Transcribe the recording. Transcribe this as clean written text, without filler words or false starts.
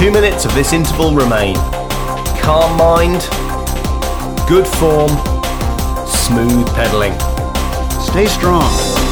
2 minutes of this interval remain. Calm mind, good form, smooth pedalling. Stay strong.